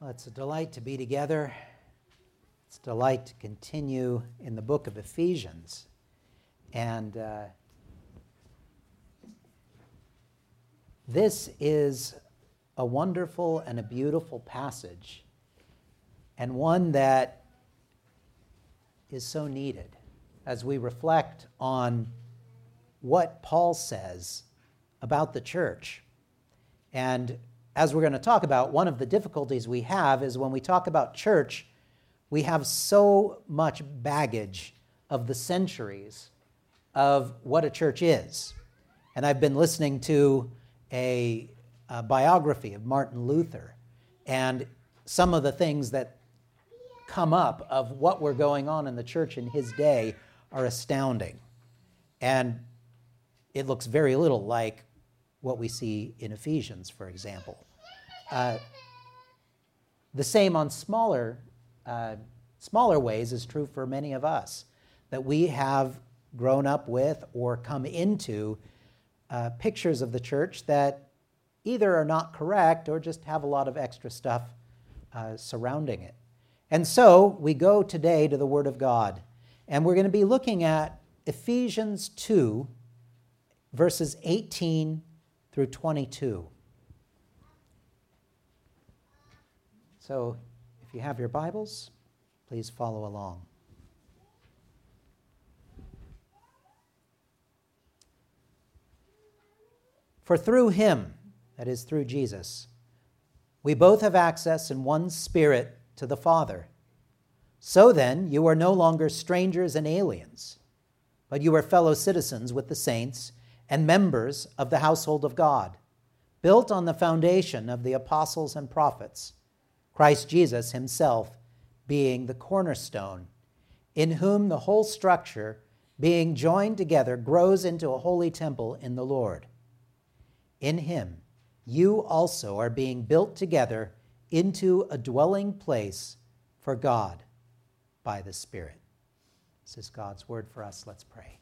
Well, it's a delight to be together. It's a delight to continue in the book of Ephesians. And this is a wonderful and a beautiful passage, and one that is so needed as we reflect on what Paul says about the church. And as we're going to talk about, one of the difficulties we have is when we talk about church, we have so much baggage of the centuries of what a church is. And I've been listening to a biography of Martin Luther, and some of the things that come up of what were going on in the church in his day are astounding. And it looks very little like what we see in Ephesians, for example. The same on smaller ways is true for many of us, that we have grown up with or come into pictures of the church that either are not correct or just have a lot of extra stuff surrounding it. And so we go today to the Word of God, and we're going to be looking at Ephesians 2, verses 18 through 22. So if you have your Bibles, please follow along. For through him, that is through Jesus, we both have access in one Spirit to the Father. So then, you are no longer strangers and aliens, but you are fellow citizens with the saints and members of the household of God, built on the foundation of the apostles and prophets, Christ Jesus himself being the cornerstone, in whom the whole structure, being joined together, grows into a holy temple in the Lord. In him, you also are being built together into a dwelling place for God by the Spirit. This is God's word for us. Let's pray.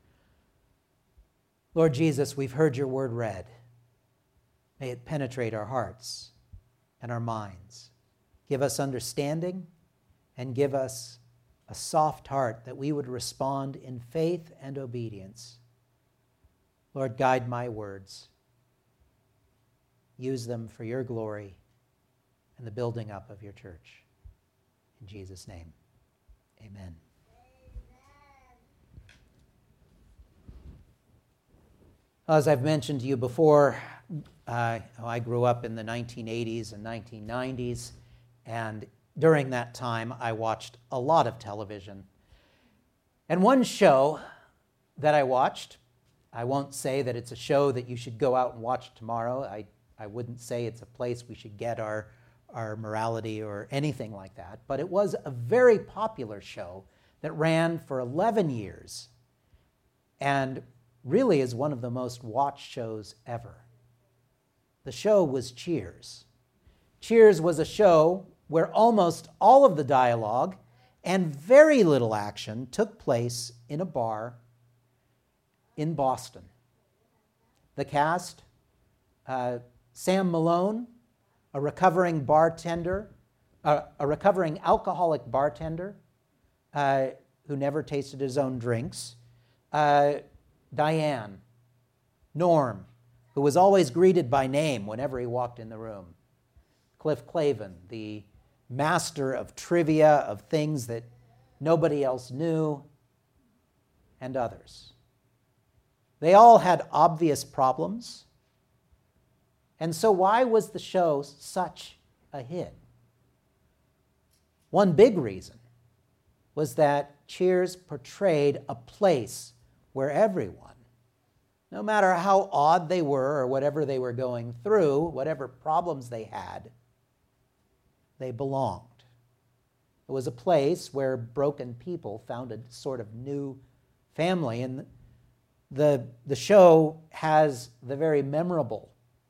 Lord Jesus, we've heard your word read. May it penetrate our hearts and our minds. Give us understanding and give us a soft heart that we would respond in faith and obedience. Lord, guide my words. Use them for your glory and the building up of your church. In Jesus' name, amen. As I've mentioned to you before, I grew up in the 1980s and 1990s, and during that time, I watched a lot of television. And one show that I watched, I won't say that it's a show that you should go out and watch tomorrow. I wouldn't say it's a place we should get our morality or anything like that, but it was a very popular show that ran for 11 years and really is one of the most watched shows ever. The show was Cheers. Cheers was a show where almost all of the dialogue and very little action took place in a bar in Boston. The cast, Sam Malone, a recovering alcoholic bartender who never tasted his own drinks, Diane, Norm, who was always greeted by name whenever he walked in the room, Cliff Clavin, the master of trivia, of things that nobody else knew, and others. They all had obvious problems. And so why was the show such a hit? One big reason was that Cheers portrayed a place where everyone, no matter how odd they were or whatever they were going through, whatever problems they had, they belonged. It was a place where broken people found a sort of new family. And the show has the very memorable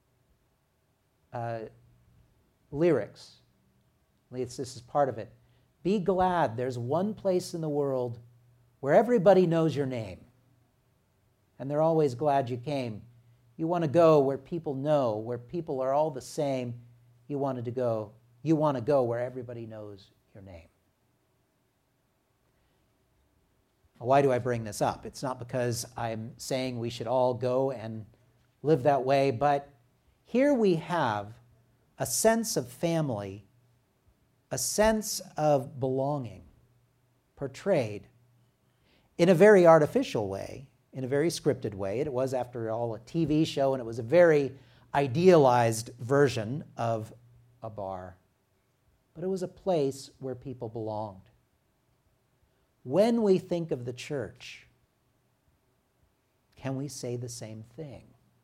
lyrics. This is part of it. Be glad there's one place in the world where everybody knows your name, and they're always glad you came. You want to go where people know, where people are all the same. You want to go You want to go where everybody knows your name. Why do I bring this up? It's not because I'm saying we should all go and live that way, but here we have a sense of family, a sense of belonging portrayed in a very artificial way, in a very scripted way. It was, after all, a TV show, and it was a very idealized version of a bar. But it was a place where people belonged. When we think of the church, can we say the same thing?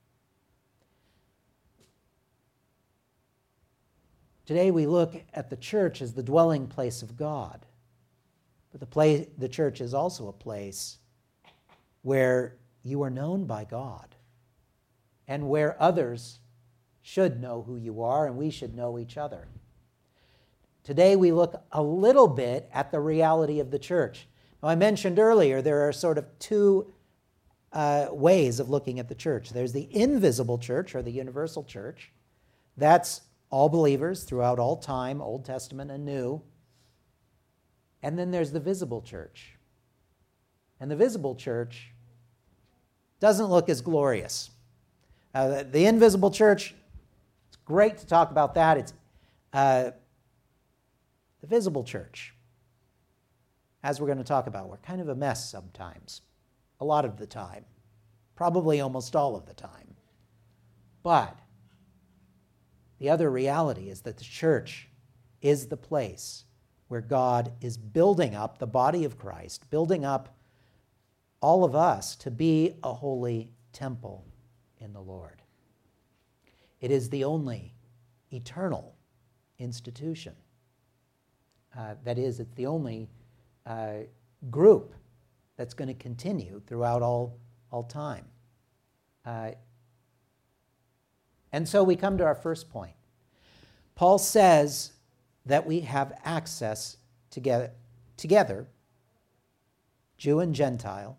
Today we look at the church as the dwelling place of God. But the church is also a place where you are known by God and where others should know who you are, and we should know each other. Today we look a little bit at the reality of the church. Now, I mentioned earlier there are sort of two ways of looking at the church. There's the invisible church, or the universal church. That's all believers throughout all time, Old Testament and New. And then there's the visible church. And the visible church doesn't look as glorious. The invisible church, it's great to talk about that. It's the visible church, as we're going to talk about, we're kind of a mess sometimes, a lot of the time, probably almost all of the time. But the other reality is that the church is the place where God is building up the body of Christ, building up all of us to be a holy temple in the Lord. It is the only eternal institution. That is, it's the only group that's going to continue throughout all time. And so we come to our first point. Paul says that we have access together, Jew and Gentile,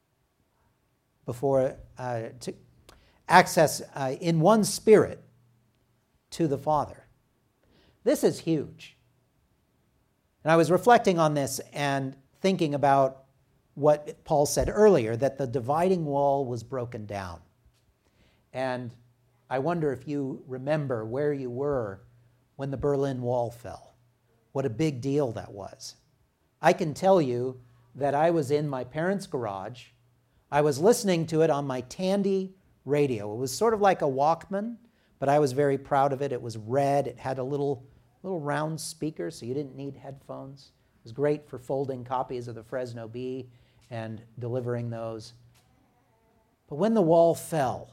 to access in one spirit to the Father. This is huge. And I was reflecting on this and thinking about what Paul said earlier, that the dividing wall was broken down. And I wonder if you remember where you were when the Berlin Wall fell. What a big deal that was. I can tell you that I was in my parents' garage. I was listening to it on my Tandy radio. It was sort of like a Walkman, but I was very proud of it. It was red. It had a little round speaker, so you didn't need headphones. It was great for folding copies of the Fresno Bee and delivering those. But when the wall fell,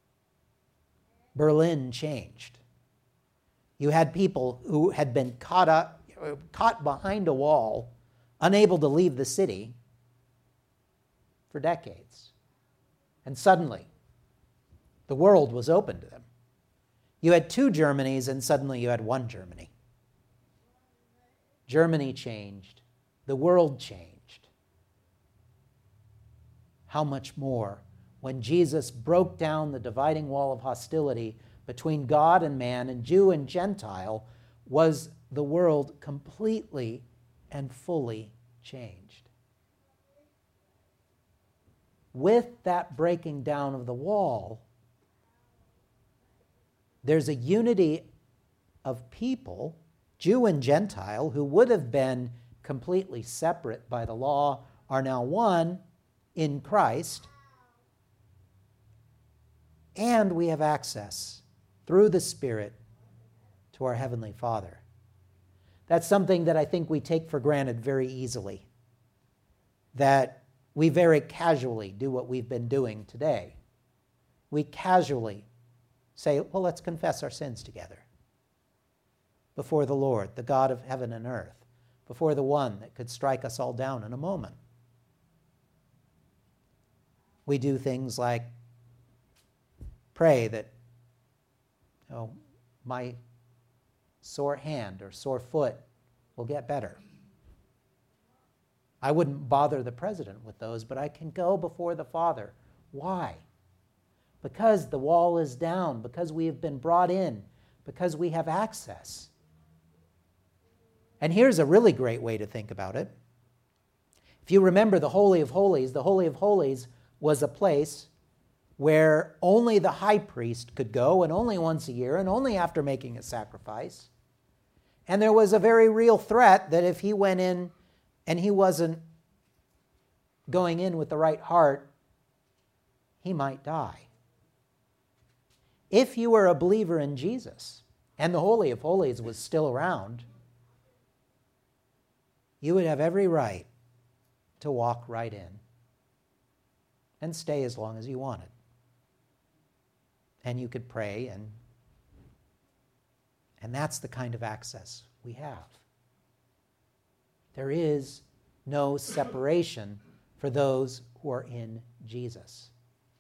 Berlin changed. You had people who had been caught behind a wall, unable to leave the city for decades. And suddenly, the world was open to them. You had two Germanys, and suddenly you had one Germany. Germany changed. The world changed. How much more when Jesus broke down the dividing wall of hostility between God and man, and Jew and Gentile, was the world completely and fully changed. With that breaking down of the wall, there's a unity of people, Jew and Gentile, who would have been completely separate by the law, are now one in Christ. And we have access through the Spirit to our Heavenly Father. That's something that I think we take for granted very easily, that we very casually do what we've been doing today. We casually say, well, let's confess our sins together before the Lord, the God of heaven and earth, before the one that could strike us all down in a moment. We do things like pray that, my sore hand or sore foot will get better. I wouldn't bother the president with those, but I can go before the Father. Why? Because the wall is down, because we have been brought in, because we have access And here's a really great way to think about it. If you remember the Holy of Holies was a place where only the high priest could go, and only once a year, and only after making a sacrifice. And there was a very real threat that if he went in and he wasn't going in with the right heart, he might die. If you were a believer in Jesus, and the Holy of Holies was still around, you would have every right to walk right in and stay as long as you wanted. And you could pray, and that's the kind of access we have. There is no separation for those who are in Jesus.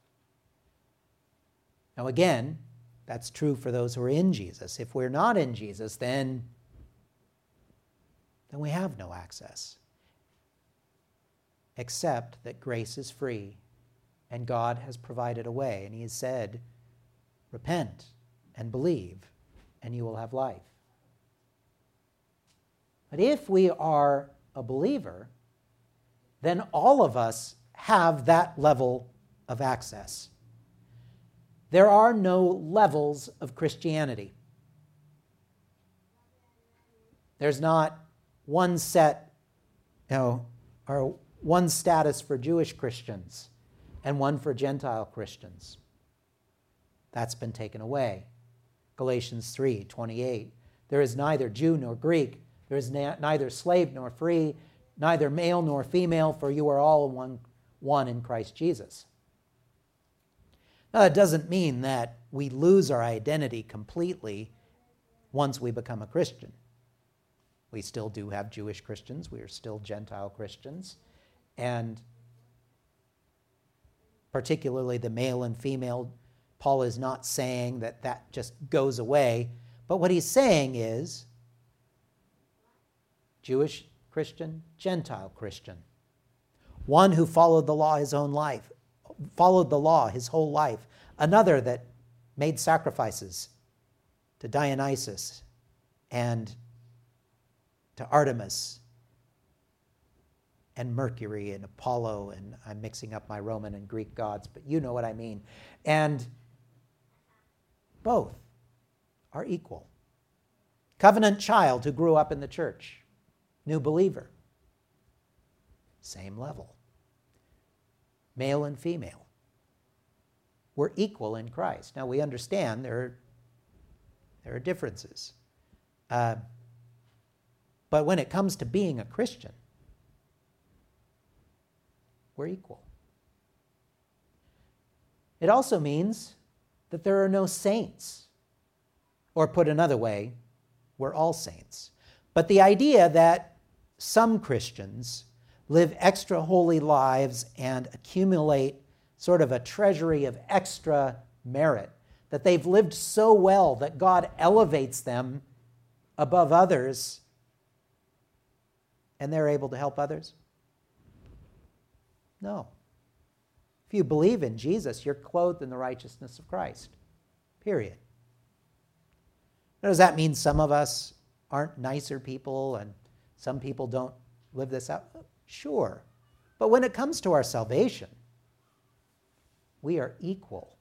Now again, that's true for those who are in Jesus. If we're not in Jesus, then we have no access. Except that grace is free, and God has provided a way, and he has said, repent and believe, and you will have life. But if we are a believer, then all of us have that level of access. There are no levels of Christianity. There's not one set, or one status for Jewish Christians and one for Gentile Christians. That's been taken away. Galatians 3:28. There is neither Jew nor Greek. There is neither slave nor free, neither male nor female, for you are all one in Christ Jesus. Now, that doesn't mean that we lose our identity completely once we become a Christian. We still do have Jewish Christians. We are still Gentile Christians. And particularly the male and female, Paul is not saying that that just goes away. But what he's saying is Jewish Christian, Gentile Christian. One who followed the law his whole life. Another that made sacrifices to Dionysus and to Artemis and Mercury and Apollo, and I'm mixing up my Roman and Greek gods, but you know what I mean. And both are equal. Covenant child who grew up in the church, new believer, same level. Male and female, we're equal in Christ. Now we understand there are differences. But when it comes to being a Christian, we're equal. It also means that there are no saints. Or put another way, we're all saints. But the idea that some Christians live extra holy lives and accumulate sort of a treasury of extra merit, that they've lived so well that God elevates them above others and they're able to help others? No. If you believe in Jesus, you're clothed in the righteousness of Christ. Period. Now, does that mean some of us aren't nicer people and some people don't live this out? Sure. But when it comes to our salvation, we are equal.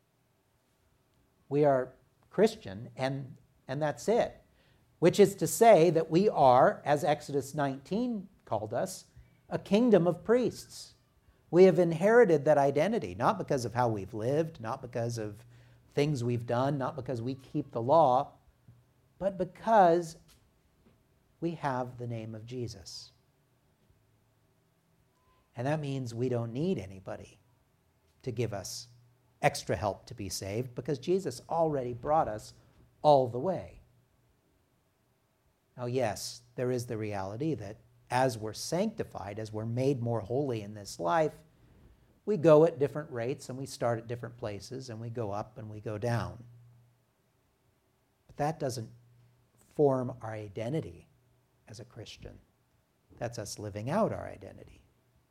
We are Christian, and that's it. Which is to say that we are, as Exodus 19 called us, a kingdom of priests. We have inherited that identity, not because of how we've lived, not because of things we've done, not because we keep the law, but because we have the name of Jesus. And that means we don't need anybody to give us extra help to be saved, because Jesus already brought us all the way. Now, yes, there is the reality that as we're sanctified, as we're made more holy in this life, we go at different rates and we start at different places and we go up and we go down. But that doesn't form our identity as a Christian. That's us living out our identity.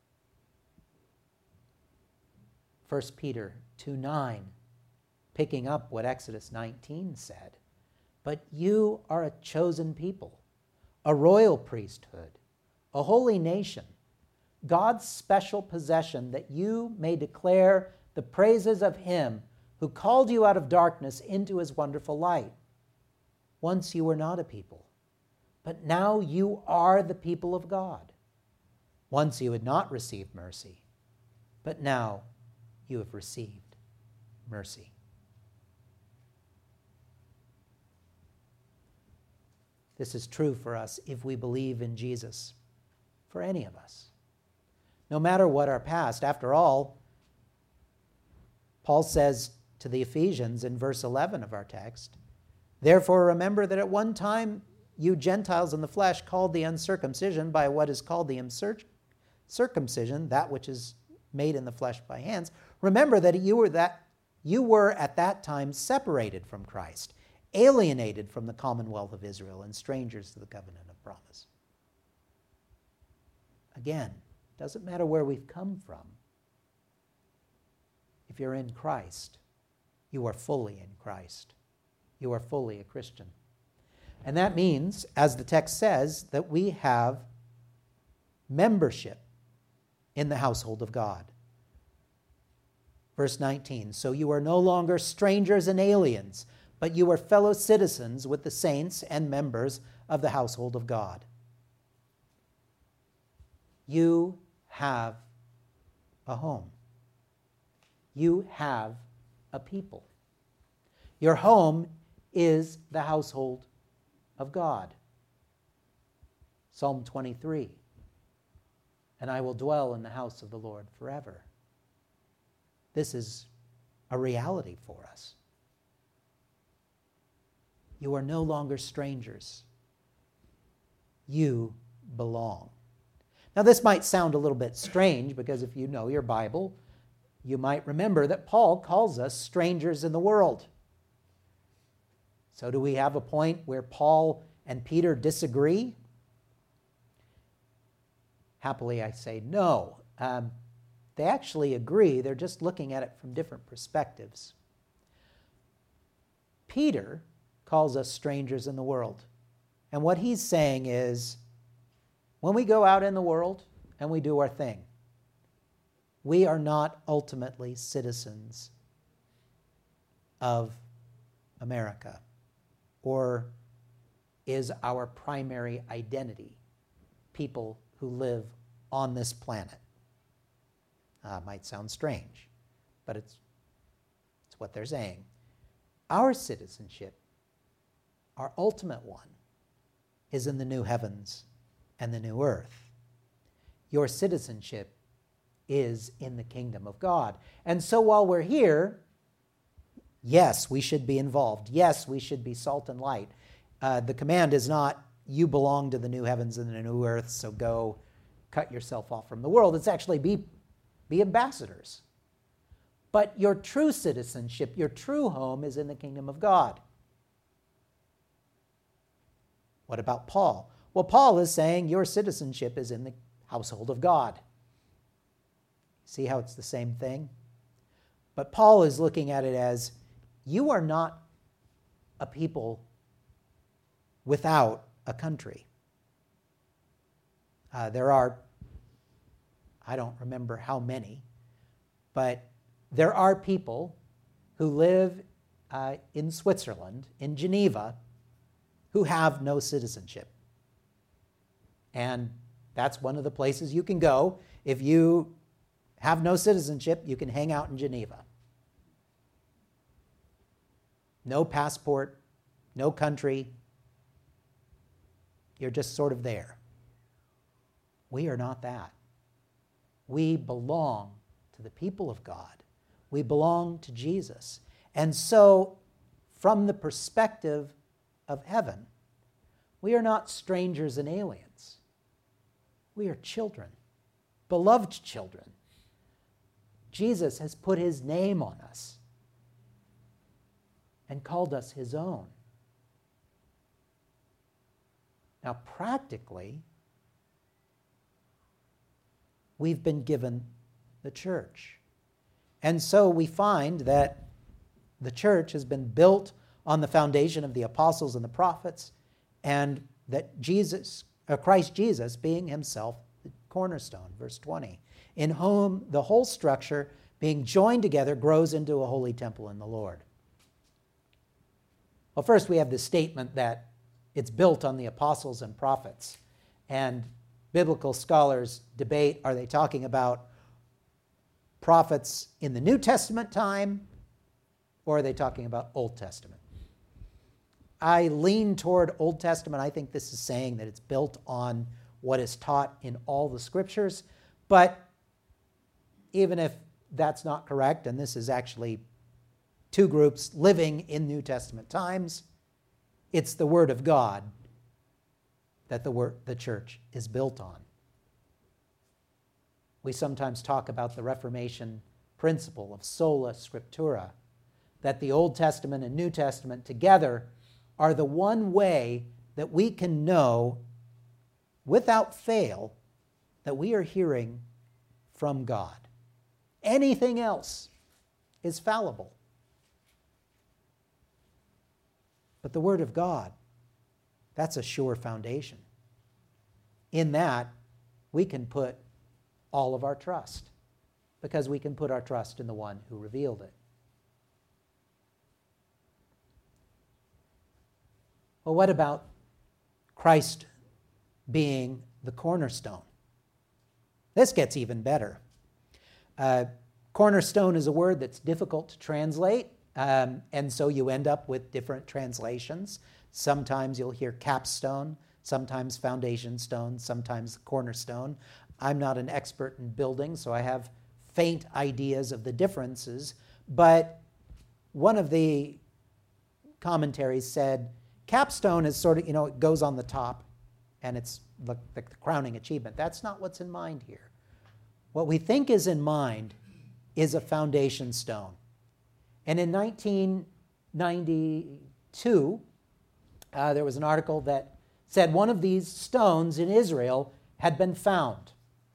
1 Peter 2:9, picking up what Exodus 19 said. But you are a chosen people, a royal priesthood, a holy nation, God's special possession, that you may declare the praises of him who called you out of darkness into his wonderful light. Once you were not a people, but now you are the people of God. Once you had not received mercy, but now you have received mercy. This is true for us if we believe in Jesus, for any of us. No matter what our past, after all, Paul says to the Ephesians in verse 11 of our text, "Therefore remember that at one time you Gentiles in the flesh, called the uncircumcision by what is called the circumcision, that which is made in the flesh by hands, remember that you were at that time separated from Christ, alienated from the commonwealth of Israel, and strangers to the covenant of promise." Again, doesn't matter where we've come from. If you're in Christ, you are fully in Christ. You are fully a Christian. And that means, as the text says, that we have membership in the household of God. Verse 19, "So you are no longer strangers and aliens, but you are fellow citizens with the saints and members of the household of God." You have a home. You have a people. Your home is the household of God. Psalm 23, "And I will dwell in the house of the Lord forever." This is a reality for us. You are no longer strangers. You belong. Now, this might sound a little bit strange because if you know your Bible, you might remember that Paul calls us strangers in the world. So do we have a point where Paul and Peter disagree? Happily, I say no. They actually agree. They're just looking at it from different perspectives. Peter calls us strangers in the world. And what he's saying is, when we go out in the world and we do our thing, we are not ultimately citizens of America, or is our primary identity people who live on this planet. Might sound strange, but it's what they're saying. Our citizenship, our ultimate one, is in the new heavens and the new earth. Your citizenship is in the kingdom of God. And so while we're here, yes, we should be involved. Yes, we should be salt and light. The command is not, you belong to the new heavens and the new earth, so go cut yourself off from the world. It's actually be ambassadors. But your true citizenship, your true home is in the kingdom of God. What about Paul? Well, Paul is saying your citizenship is in the household of God. See how it's the same thing? But Paul is looking at it as, you are not a people without a country. There are, I don't remember how many, but there are people who live in Switzerland, in Geneva, who have no citizenship. And that's one of the places you can go. If you have no citizenship, you can hang out in Geneva. No passport, no country. You're just sort of there. We are not that. We belong to the people of God. We belong to Jesus. And so, from the perspective of heaven, we are not strangers and aliens. We are children, beloved children. Jesus has put his name on us and called us his own. Now, practically, we've been given the church. And so we find that the church has been built on the foundation of the apostles and the prophets, and that Christ Jesus being himself the cornerstone, verse 20, in whom the whole structure being joined together grows into a holy temple in the Lord. Well, first we have the statement that it's built on the apostles and prophets. And biblical scholars debate, are they talking about prophets in the New Testament time, or are they talking about Old Testament? I lean toward Old Testament. I think this is saying that it's built on what is taught in all the scriptures. But even if that's not correct, and this is actually two groups living in New Testament times, it's the Word of God that the church is built on. We sometimes talk about the Reformation principle of sola scriptura, that the Old Testament and New Testament together are the one way that we can know without fail that we are hearing from God. Anything else is fallible. But the Word of God, that's a sure foundation. In that, we can put all of our trust, because we can put our trust in the one who revealed it. Well, what about Christ being the cornerstone? This gets even better. Cornerstone is a word that's difficult to translate, and so you end up with different translations. Sometimes you'll hear capstone, sometimes foundation stone, sometimes cornerstone. I'm not an expert in building, so I have faint ideas of the differences, but one of the commentaries said capstone is sort of, it goes on the top, and it's the crowning achievement. That's not what's in mind here. What we think is in mind is a foundation stone. And in 1992, there was an article that said one of these stones in Israel had been found.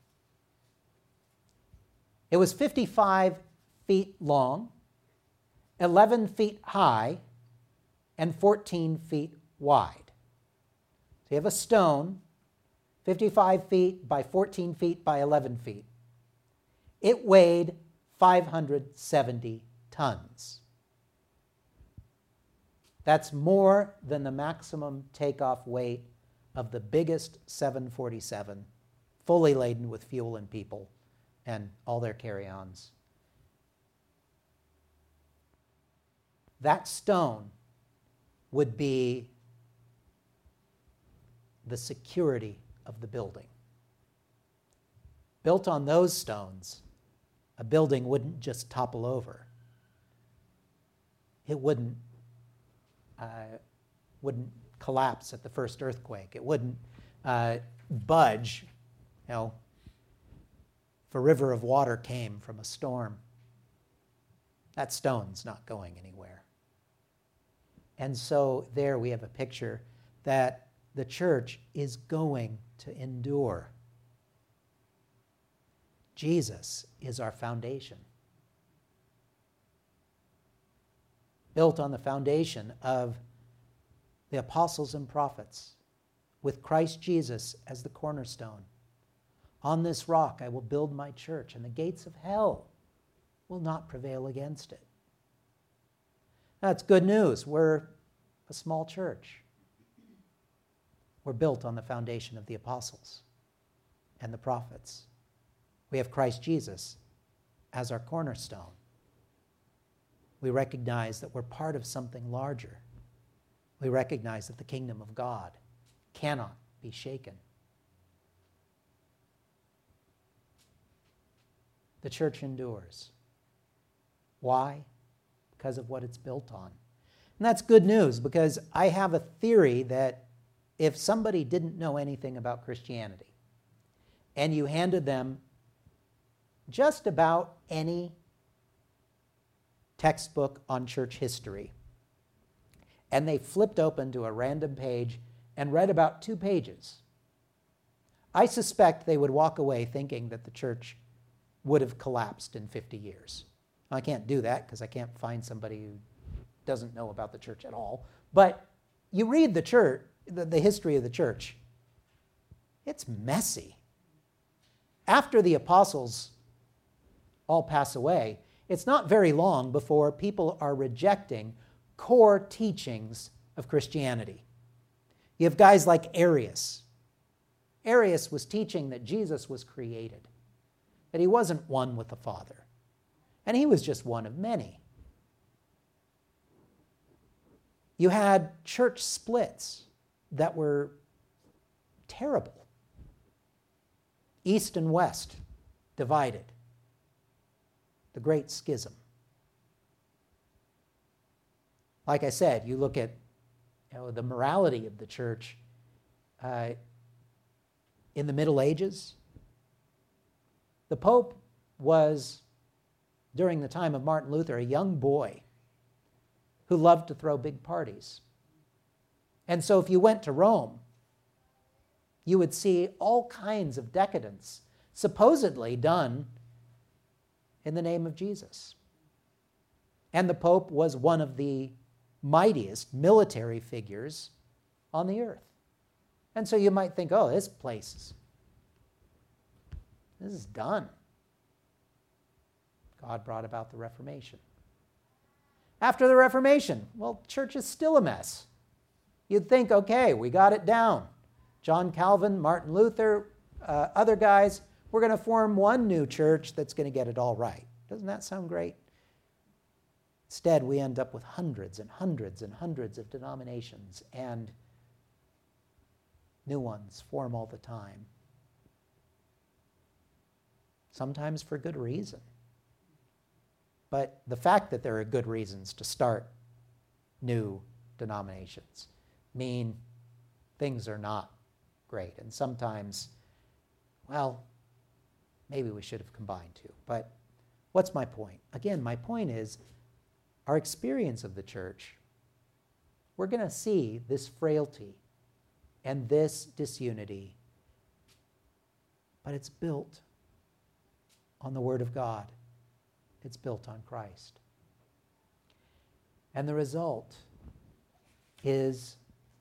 It was 55 feet long, 11 feet high, and 14 feet wide. So you have a stone, 55 feet by 14 feet by 11 feet. It weighed 570 tons. That's more than the maximum takeoff weight of the biggest 747, fully laden with fuel and people and all their carry-ons. That stone would be the security of the building. Built on those stones, a building wouldn't just topple over. It wouldn't collapse at the first earthquake. It wouldn't budge, if a river of water came from a storm. That stone's not going anywhere. And so there we have a picture that the church is going to endure. Jesus is our foundation. Built on the foundation of the apostles and prophets, with Christ Jesus as the cornerstone. On this rock I will build my church, and the gates of hell will not prevail against it. That's good news. We're a small church. We're built on the foundation of the apostles and the prophets. We have Christ Jesus as our cornerstone. We recognize that we're part of something larger. We recognize that the kingdom of God cannot be shaken. The church endures. Why? Because of what it's built on. And that's good news, because I have a theory that if somebody didn't know anything about Christianity and you handed them just about any textbook on church history, and they flipped open to a random page and read about 2 pages, I suspect they would walk away thinking that the church would have collapsed in 50 years. I can't do that because I can't find somebody who doesn't know about the church at all. But you read the church, the history of the church, it's messy. After the apostles all pass away, it's not very long before people are rejecting core teachings of Christianity. You have guys like Arius. Arius was teaching that Jesus was created, that he wasn't one with the Father, and he was just one of many. You had church splits that were terrible. East and West divided. The Great Schism. Like I said, you look at the morality of the church in the Middle Ages. The Pope was, during the time of Martin Luther, a young boy who loved to throw big parties. And so if you went to Rome, you would see all kinds of decadence supposedly done in the name of Jesus. And the Pope was one of the mightiest military figures on the earth. And so you might think, oh, this is done. God brought about the Reformation. After the Reformation, well, church is still a mess. You'd think, okay, we got it down. John Calvin, Martin Luther, other guys, we're going to form one new church that's going to get it all right. Doesn't that sound great? Instead, we end up with hundreds and hundreds and hundreds of denominations, and new ones form all the time. Sometimes for good reason. But the fact that there are good reasons to start new denominations mean things are not great. And sometimes, well, maybe we should have combined two. But what's my point? Again, my point is our experience of the church, we're going to see this frailty and this disunity, but it's built on the Word of God. It's built on Christ. And the result is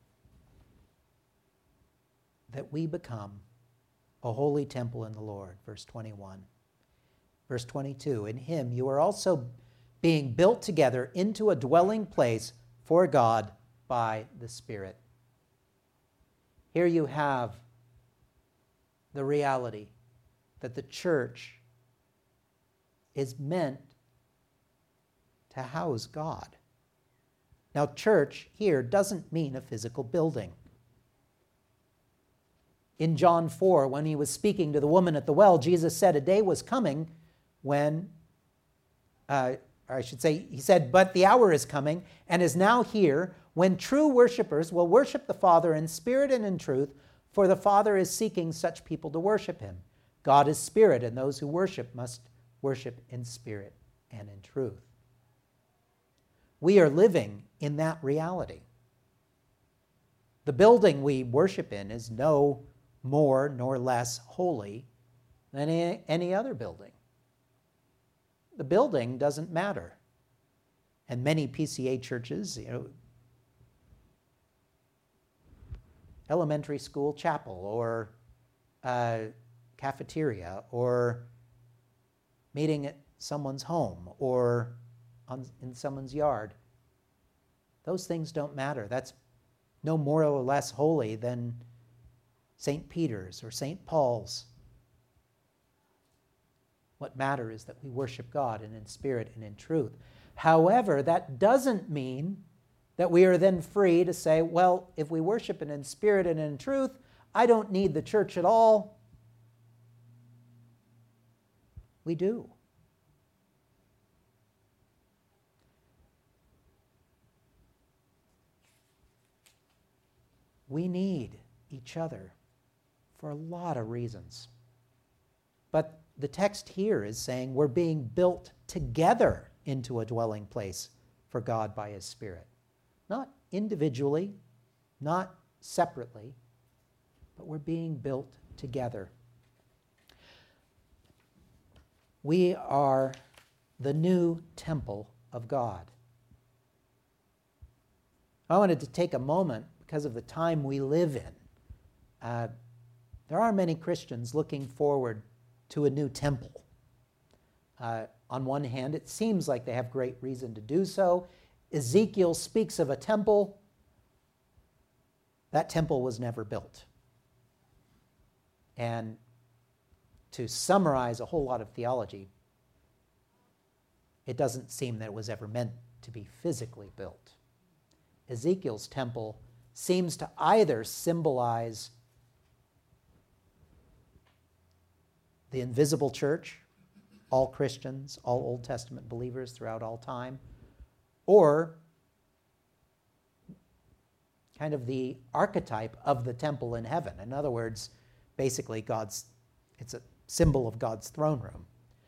that we become a holy temple in the Lord, verse 21. Verse 22, in him you are also being built together into a dwelling place for God by the Spirit. Here you have the reality that the church is meant to house God. Now, church here doesn't mean a physical building. In John 4, when he was speaking to the woman at the well, Jesus said a day was coming when, he said, but the hour is coming and is now here when true worshipers will worship the Father in spirit and in truth, for the Father is seeking such people to worship him. God is spirit, and those who worship must worship in spirit and in truth. We are living in that reality. The building we worship in is no more nor less holy than any other building. The building doesn't matter. And many PCA churches, elementary school chapel or cafeteria or meeting at someone's home or in someone's yard, those things don't matter. That's no more or less holy than St. Peter's or St. Paul's. What matters is that we worship God and in spirit and in truth. However, that doesn't mean that we are then free to say, well, if we worship in spirit and in truth, I don't need the church at all. We do. We need each other for a lot of reasons. But the text here is saying we're being built together into a dwelling place for God by his Spirit. Not individually, not separately, but we're being built together. We are the new temple of God. I wanted to take a moment because of the time we live in, there are many Christians looking forward to a new temple. On one hand, it seems like they have great reason to do so. Ezekiel speaks of a temple. That temple was never built. And to summarize a whole lot of theology, it doesn't seem that it was ever meant to be physically built. Ezekiel's temple seems to either symbolize the invisible church, all Christians, all Old Testament believers throughout all time, or kind of the archetype of the temple in heaven. In other words, basically it's a symbol of God's throne room.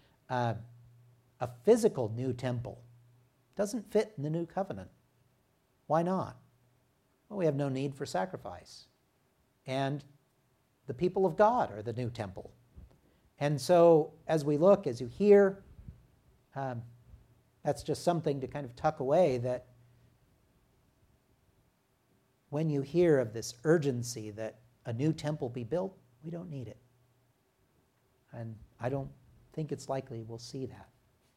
A physical new temple doesn't fit in the new covenant. Why not? Well, we have no need for sacrifice. And the people of God are the new temple. And so as we look, as you hear, that's just something to kind of tuck away, that when you hear of this urgency that a new temple be built, we don't need it. And I don't think it's likely we'll see that.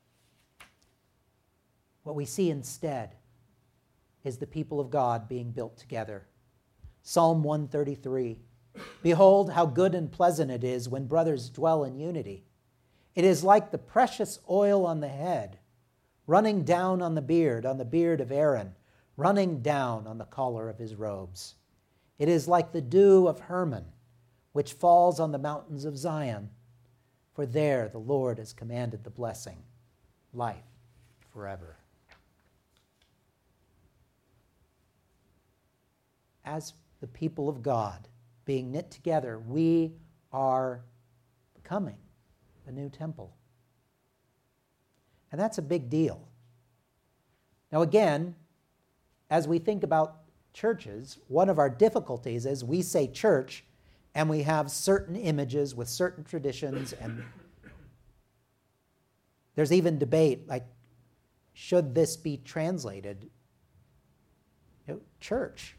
What we see instead is the people of God being built together. Psalm 133, "Behold, how good and pleasant it is when brothers dwell in unity. It is like the precious oil on the head, running down on the beard of Aaron, running down on the collar of his robes. It is like the dew of Hermon, which falls on the mountains of Zion. For there the Lord has commanded the blessing, life forever." As the people of God being knit together, we are becoming a new temple. And that's a big deal. Now again, as we think about churches, one of our difficulties is we say church and we have certain images with certain traditions, and there's even debate, like, should this be translated church?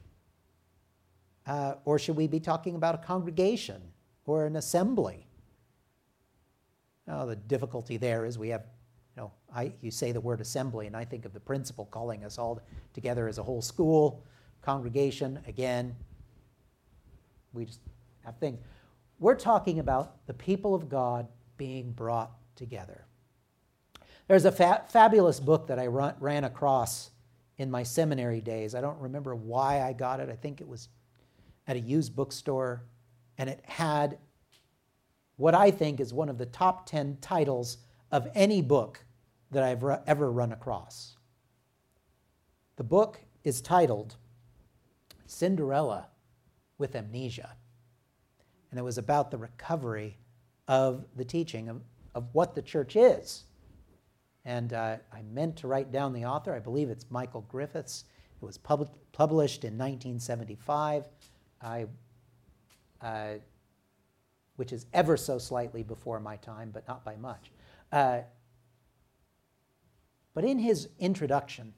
Or should we be talking about a congregation or an assembly? The difficulty there is we have, you say the word assembly, and I think of the principal calling us all together as a whole school. Congregation, again, we just have things. We're talking about the people of God being brought together. There's a fabulous book that I ran across in my seminary days. I don't remember why I got it. I think it was at a used bookstore, and it had what I think is one of the top 10 titles of any book that I've ever run across. The book is titled Cinderella with Amnesia, and it was about the recovery of the teaching of what the church is. And I meant to write down the author. I believe it's Michael Griffiths. It was published in 1975. Which is ever so slightly before my time, but not by much. But in his introduction,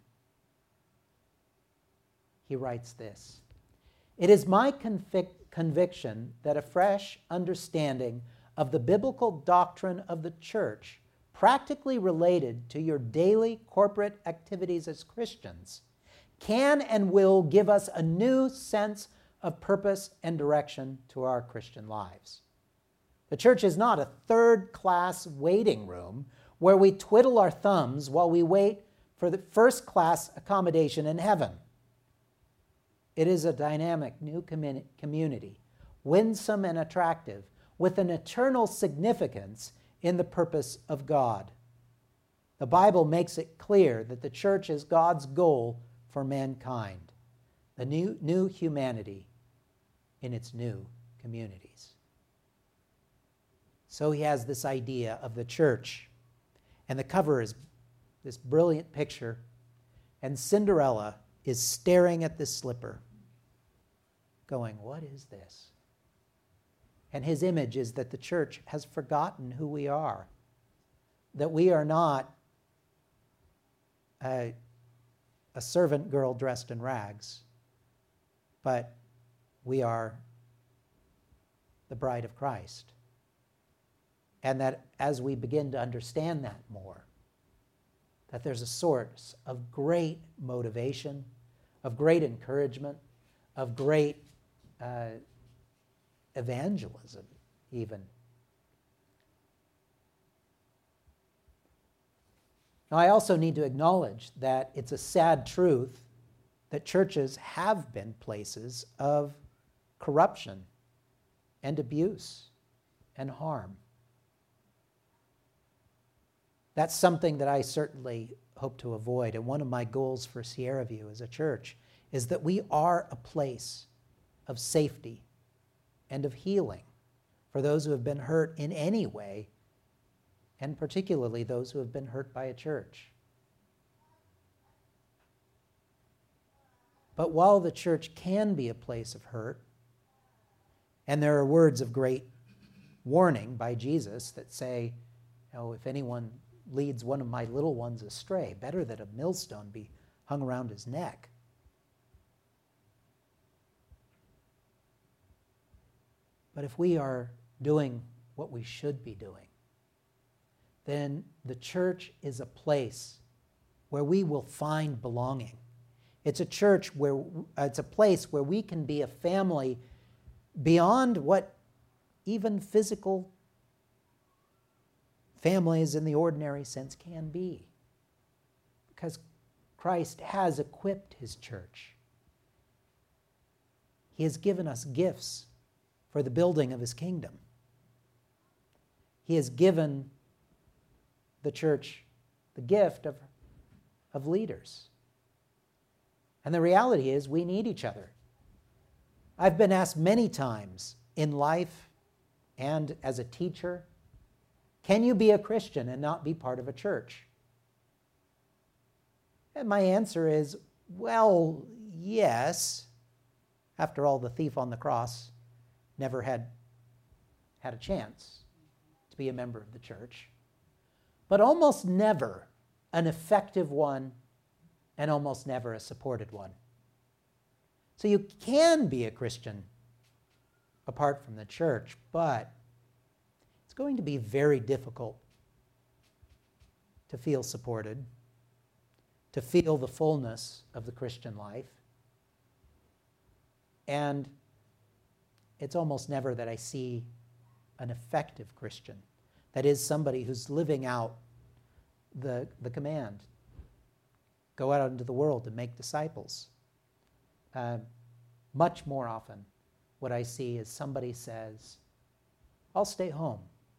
he writes this: "It is my conviction that a fresh understanding of the biblical doctrine of the church, practically related to your daily corporate activities as Christians, can and will give us a new sense of purpose and direction to our Christian lives. The church is not a third-class waiting room where we twiddle our thumbs while we wait for the first-class accommodation in heaven. It is a dynamic new community, winsome and attractive, with an eternal significance in the purpose of God. The Bible makes it clear that the church is God's goal for mankind, the new humanity in its new communities." So he has this idea of the church, and the cover is this brilliant picture, and Cinderella is staring at this slipper, going, "What is this?" And his image is that the church has forgotten who we are, that we are not a servant girl dressed in rags, but we are the bride of Christ. And that as we begin to understand that more, that there's a source of great motivation, of great encouragement, of great evangelism even. Now, I also need to acknowledge that it's a sad truth that churches have been places of corruption and abuse and harm. That's something that I certainly hope to avoid. And one of my goals for Sierra View as a church is that we are a place of safety and of healing for those who have been hurt in any way, and particularly those who have been hurt by a church. But while the church can be a place of hurt, and there are words of great warning by Jesus that say, if anyone leads one of my little ones astray, better that a millstone be hung around his neck. But if we are doing what we should be doing, then the church is a place where we will find belonging. It's a church where it's a place where we can be a family beyond what even physical families in the ordinary sense can be. Because Christ has equipped his church. He has given us gifts for the building of his kingdom. He has given the church the gift of leaders. And the reality is we need each other. I've been asked many times in life and as a teacher, can you be a Christian and not be part of a church? And my answer is, well, yes. After all, the thief on the cross never had a chance to be a member of the church. But almost never an effective one, and almost never a supported one. So you can be a Christian apart from the church, but it's going to be very difficult to feel supported, to feel the fullness of the Christian life. And it's almost never that I see an effective Christian. That is, somebody who's living out the command. Go out into the world and make disciples. Much more often, what I see is somebody says, I'll stay home.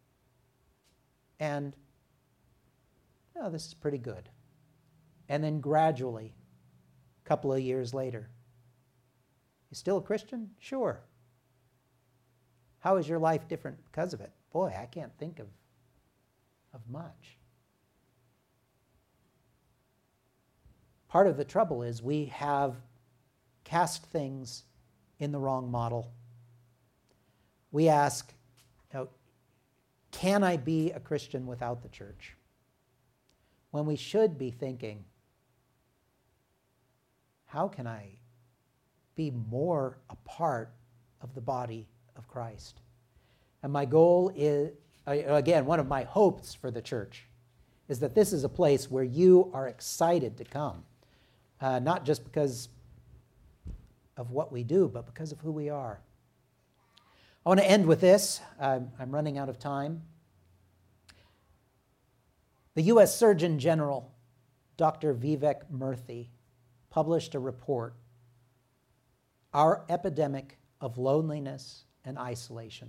And, this is pretty good. And then gradually, a couple of years later, you still a Christian? Sure. How is your life different because of it? Boy, I can't think of much. Part of the trouble is we have cast things in the wrong model. We ask, can I be a Christian without the church? When we should be thinking, how can I be more a part of the body of Christ? And my goal is, again, one of my hopes for the church is that this is a place where you are excited to come. Not just because of what we do, but because of who we are. I want to end with this. I'm running out of time. The U.S. Surgeon General, Dr. Vivek Murthy, published a report, Our Epidemic of Loneliness and Isolation.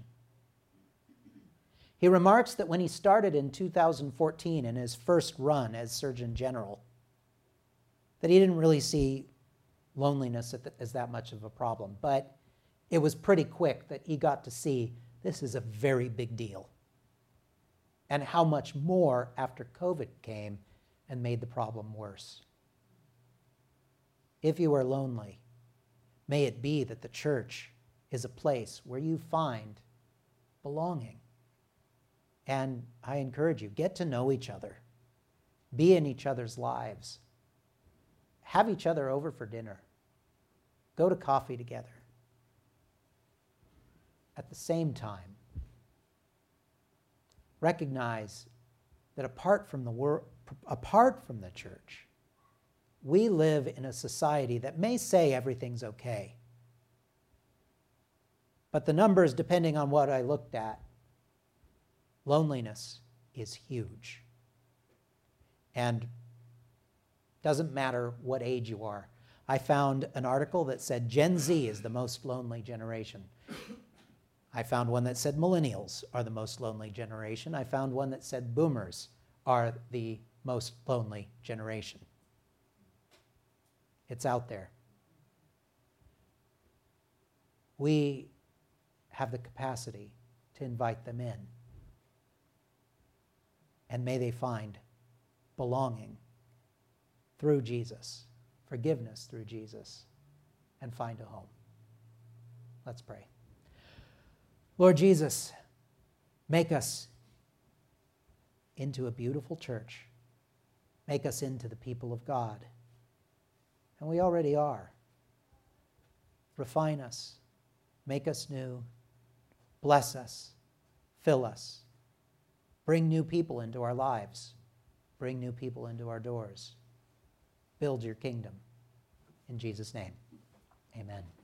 He remarks that when he started in 2014 in his first run as Surgeon General, that he didn't really see loneliness as that much of a problem. But it was pretty quick that he got to see this is a very big deal. And how much more after COVID came and made the problem worse. If you are lonely, may it be that the church is a place where you find belonging. And I encourage you, get to know each other. Be in each other's lives. Have each other over for dinner. Go to coffee together. At the same time, recognize that apart from the church, we live in a society that may say everything's okay. But the numbers, depending on what I looked at, loneliness is huge. And doesn't matter what age you are. I found an article that said Gen Z is the most lonely generation. I found one that said millennials are the most lonely generation. I found one that said boomers are the most lonely generation. It's out there. We have the capacity to invite them in. And may they find belonging through Jesus, forgiveness through Jesus, and find a home. Let's pray. Lord Jesus, make us into a beautiful church. Make us into the people of God. And we already are. Refine us. Make us new. Bless us. Fill us. Bring new people into our lives. Bring new people into our doors. Build your kingdom. In Jesus' name, amen.